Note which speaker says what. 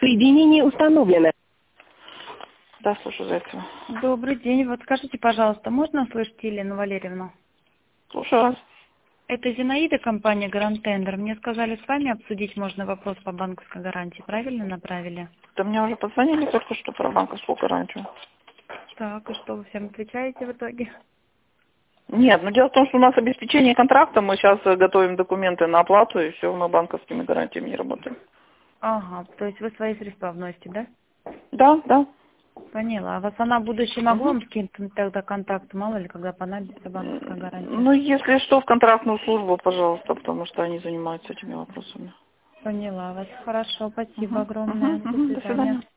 Speaker 1: Соединение установлено.
Speaker 2: Да, слушаю Зайцева.
Speaker 3: Добрый день. Вот скажите, пожалуйста, можно услышать Елену Валерьевну?
Speaker 2: Слушаю вас.
Speaker 3: Это Зинаида, компания Гарант Тендер. Мне сказали, с вами обсудить можно вопрос по банковской гарантии. Правильно направили?
Speaker 2: Да мне уже позвонили только что про банковскую гарантию.
Speaker 3: Так, и что, вы всем отвечаете в итоге?
Speaker 2: Нет, но дело в том, что у нас обеспечение контракта, мы сейчас готовим документы на оплату, и все, мы банковскими гарантиями не работаем.
Speaker 3: Ага, то есть вы свои средства вносите, да?
Speaker 2: Да, да.
Speaker 3: Поняла. А вас она в будущем могла
Speaker 2: Угу.
Speaker 3: вам скинуть тогда контакт? Мало ли, когда понадобится банковская гарантия.
Speaker 2: Ну, если что, в контрактную службу, пожалуйста, потому что они занимаются этими вопросами.
Speaker 3: Поняла вас. Хорошо, спасибо
Speaker 2: Угу.
Speaker 3: огромное. До
Speaker 2: Угу. До
Speaker 3: свидания.
Speaker 2: свидания.